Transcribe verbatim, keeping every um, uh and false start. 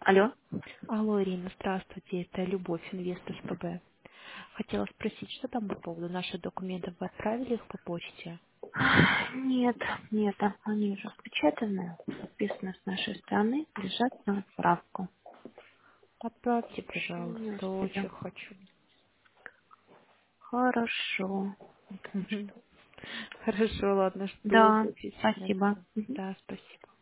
Алло. Алло, Ирина, здравствуйте, это Любовь, инвест СПБ. Хотела спросить, что там по поводу наших документов? Вы отправили их по почте? Нет, нет, они уже распечатаны, подписаны с нашей стороны, лежат на отправку. Отправьте, Еще не пожалуйста, очень успели. хочу. Хорошо. Хорошо, ладно, жду Да, в офисе. спасибо. Мгм. Да, спасибо.